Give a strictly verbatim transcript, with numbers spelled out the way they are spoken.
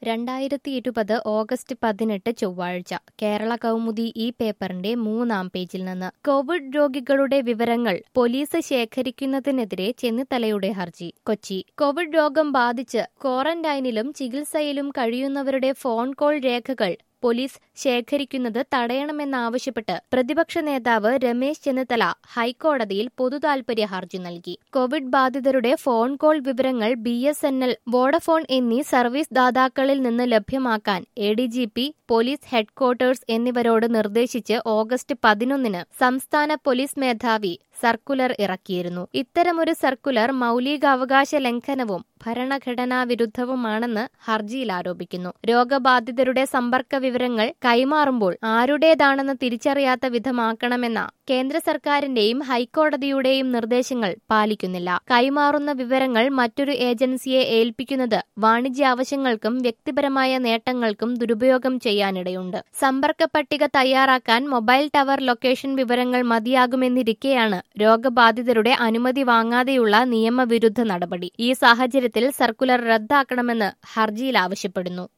രണ്ടായിരത്തി ഇരുപത് ഓഗസ്റ്റ് പതിനെട്ട് ചൊവ്വാഴ്ച കേരള കൗമുദി ഈ പേപ്പറിന്റെ മൂന്നാം പേജിൽ നിന്ന് കോവിഡ് രോഗികളുടെ വിവരങ്ങൾ പോലീസ് ശേഖരിക്കുന്നതിനെതിരെ ചെന്നിത്തലയുടെ ഹർജി. കൊച്ചി കോവിഡ് രോഗം ബാധിച്ച് ക്വാറന്റൈനിലും ചികിത്സയിലും കഴിയുന്നവരുടെ ഫോൺ കോൾ രേഖകൾ പോലീസ് ശേഖരിക്കുന്നത് തടയണമെന്നാവശ്യപ്പെട്ട് പ്രതിപക്ഷ നേതാവ് രമേശ് ചെന്നിത്തല ഹൈക്കോടതിയിൽ പൊതുതാൽപര്യ ഹർജി നൽകി. കോവിഡ് ബാധിതരുടെ ഫോൺ കോൾ വിവരങ്ങൾ B S N L, Vodafone എന്നീ സർവീസ് ദാതാക്കളിൽ നിന്ന് ലഭ്യമാക്കാൻ A D G P, police headquarters എന്നിവരോട് നിർദ്ദേശിച്ച് ഓഗസ്റ്റ് പതിനൊന്നിന് സംസ്ഥാന പോലീസ് മേധാവി സർക്കുലർ ഇറക്കിയിരുന്നു. ഇത്തരമൊരു സർക്കുലർ മൗലികാവകാശ ലംഘനവും ഭരണഘടനാ വിരുദ്ധവുമാണെന്ന് ഹർജിയിൽ ആരോപിക്കുന്നു. രോഗബാധിതരുടെ സമ്പർക്ക വിവരങ്ങൾ കൈമാറുമ്പോൾ ആരുടേതാണെന്ന് തിരിച്ചറിയാത്ത വിധമാക്കണമെന്ന കേന്ദ്ര സർക്കാരിന്റെയും ഹൈക്കോടതിയുടെയും നിർദ്ദേശങ്ങൾ പാലിക്കുന്നില്ല. കൈമാറുന്ന വിവരങ്ങൾ മറ്റൊരു ഏജൻസിയെ ഏൽപ്പിക്കുന്നത് വാണിജ്യ ആവശ്യങ്ങൾക്കും വ്യക്തിപരമായ നേട്ടങ്ങൾക്കും ദുരുപയോഗം ചെയ്യാനിടയുണ്ട്. സമ്പർക്ക പട്ടിക തയ്യാറാക്കാൻ മൊബൈൽ ടവർ ലൊക്കേഷൻ വിവരങ്ങൾ മതിയാകുമെന്നിരിക്കെയാണ് രോഗബാധിതരുടെ അനുമതി വാങ്ങാതെയുള്ള നിയമവിരുദ്ധ നടപടി. ഈ സാഹചര്യത്തിൽ സർക്കുലർ റദ്ദാക്കണമെന്ന് ഹർജിയിൽ ആവശ്യപ്പെടുന്നു.